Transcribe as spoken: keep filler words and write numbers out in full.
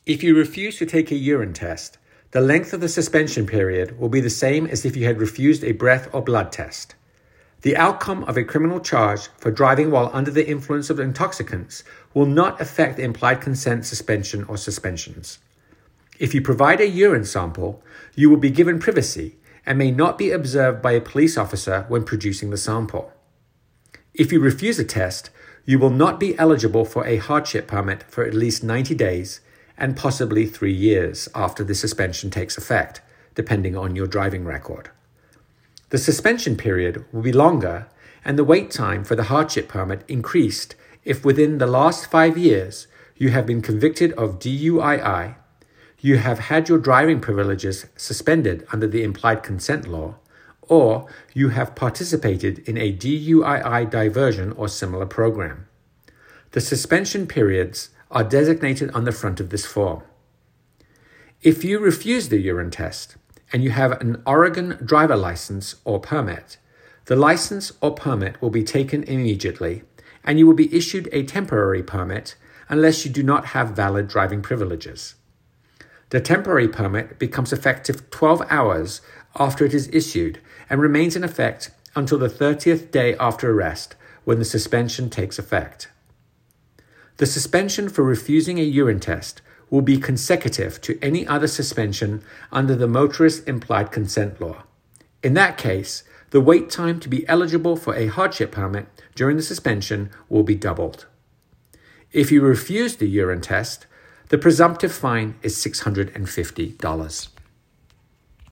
If you refuse to take a urine test, the length of the suspension period will be the same as if you had refused a breath or blood test. The outcome of a criminal charge for driving while under the influence of intoxicants will not affect the implied consent suspension or suspensions. If you provide a urine sample, you will be given privacy and may not be observed by a police officer when producing the sample. If you refuse a test, you will not be eligible for a hardship permit for at least ninety days and possibly three years after the suspension takes effect, depending on your driving record. The suspension period will be longer and the wait time for the hardship permit increased if within the last five years you have been convicted of D U I I, you have had your driving privileges suspended under the implied consent law, or you have participated in a D U I I diversion or similar program. The suspension periods are designated on the front of this form. If you refuse the urine test and you have an Oregon driver license or permit, the license or permit will be taken immediately and you will be issued a temporary permit unless you do not have valid driving privileges. The temporary permit becomes effective twelve hours after it is issued and remains in effect until the thirtieth day after arrest, when the suspension takes effect. The suspension for refusing a urine test will be consecutive to any other suspension under the motorist implied consent law. In that case, the wait time to be eligible for a hardship permit during the suspension will be doubled. If you refuse the urine test, the presumptive fine is six hundred fifty dollars.